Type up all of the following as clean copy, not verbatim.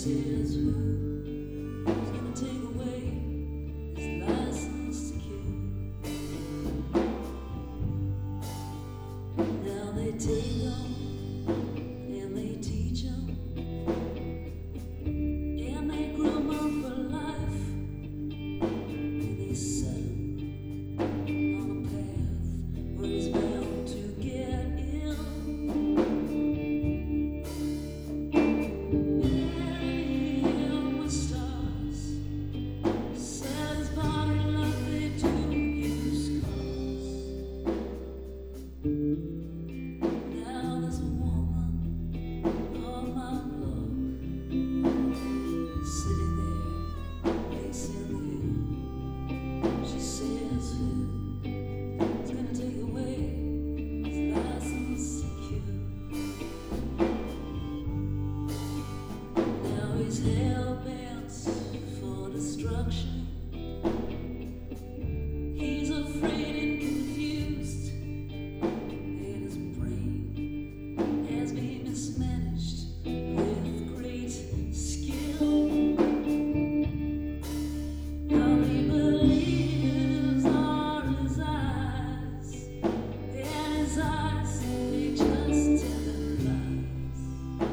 says who's gonna take away his license to kill. Now they take them and they teach them and they groom them for life and they set him on a path where he's bound to get ill. Now there's a woman on my block sitting there facing the hill. She says who's gonna take away his license to kill. Now he's hell-bent for destruction. He's afraid and confused. Has been mismanaged with great skill. All he believes are his eyes, and his eyes, they just tell him lies.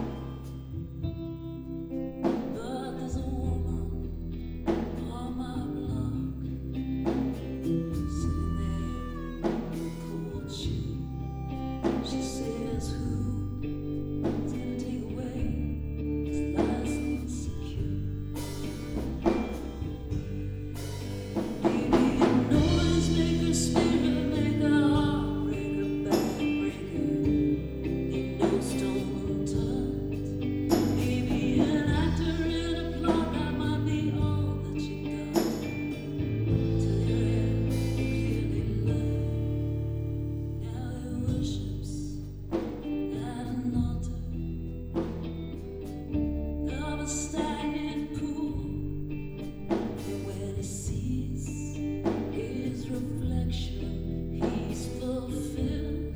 But there's a woman on my block sitting there in a cold shoe. She says who it's gonna take away his license to kill. Maybe a noisemaker, spirit maker, heartbreaker, backbreaker. Need no stone unturned. Maybe an actor in a plot that might be all that you've done. Till your head clearly learned. Now he worships at an altar of a stagnant pool, and when he sees his reflection, he's fulfilled.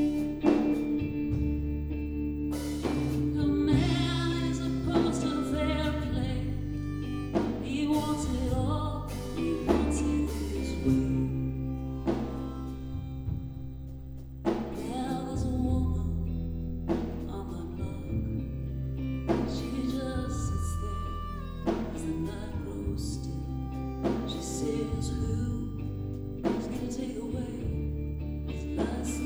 A man is opposed to fair play. He wants it all, he wants it his way. Now there's a woman on my block. She just sits there as the night grows still. She says who's gonna take away his license